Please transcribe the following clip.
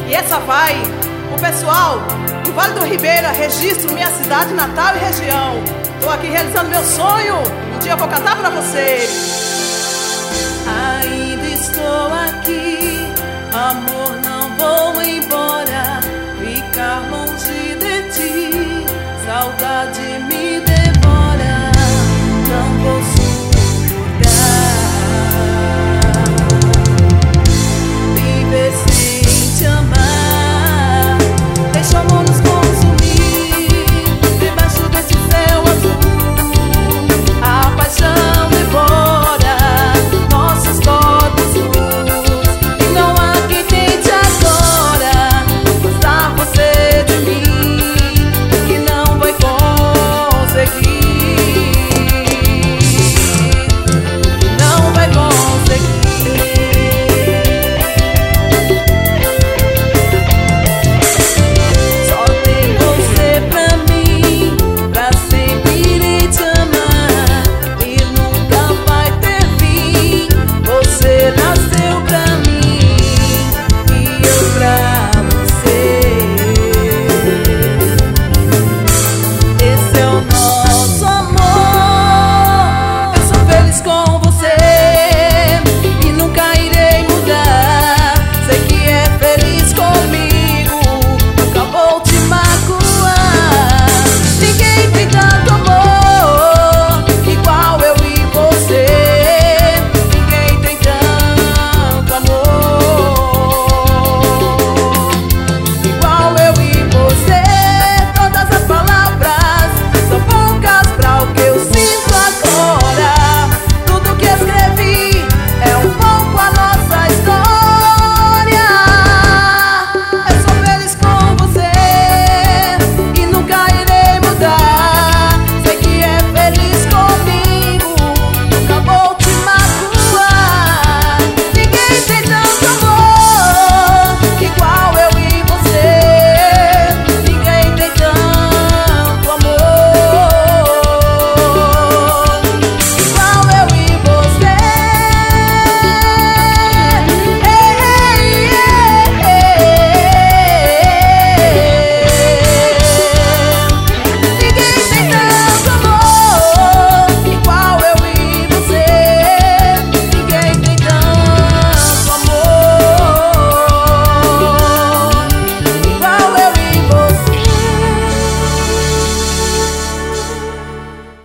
E essa vai o pessoal do Vale do Ribeira, registro minha cidade natal e região. Tô aqui realizando meu sonho, um dia eu vou cantar pra vocês. Ainda estou aqui, amor.